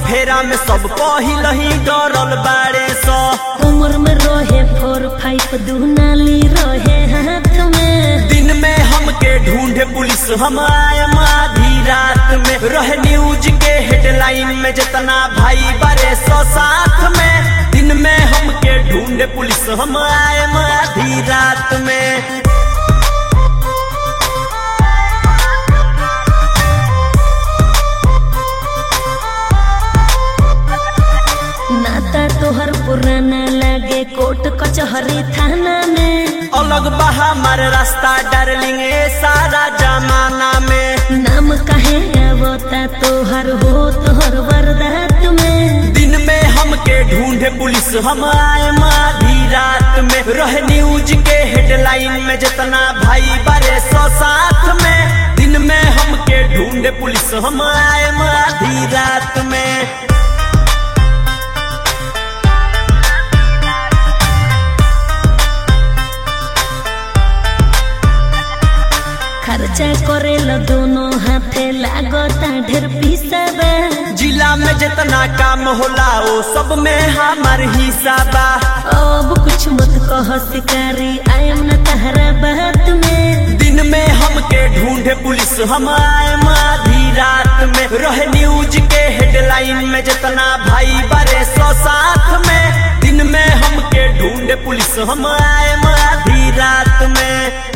फेरा में सब पहिलही डरल बाड़े सो। उम्र में रहे 4-5 दुनाली रहे हाथ में। दिन में हमके ढूंढे पुलिस हम आए आधी रात में। रहे न्यूज के हेडलाइन में जितना भाई बारे सो साथ में। दिन में हमके ढूंढे पुलिस हम आए आधी रात में। नाता तोहर पुराना लागे कोर्ट कचहरी थाना में। अलग बहा हमारे रास्ता डार्लिंग ए सारा जमाना में। नाम कहे आवता तोहर हो तोहर वारदात में। दिन में हमके ढूंढे पुलिस हम आए आधी रात में। रहे न्यूज के हेडलाइन में जितना भाई बारे सो साथ में। दिन में हमके ढूंढे पुलिस हम आए आधी रात में। खर्चा करेला दोनों हाथे लागता ढेर पिसाबा। जिला में जितना काम होला वो सब में हमार हिस्सा बा। अब कुछ मत कह शिकारी आयम न तहरा बात में। दिन में हमके ढूंढे पुलिस हम आए आधी रात में। रहे न्यूज के हेडलाइन में जितना भाई बारे सो साथ में। दिन में हमके ढूंढे पुलिस हम आए आधी रात में।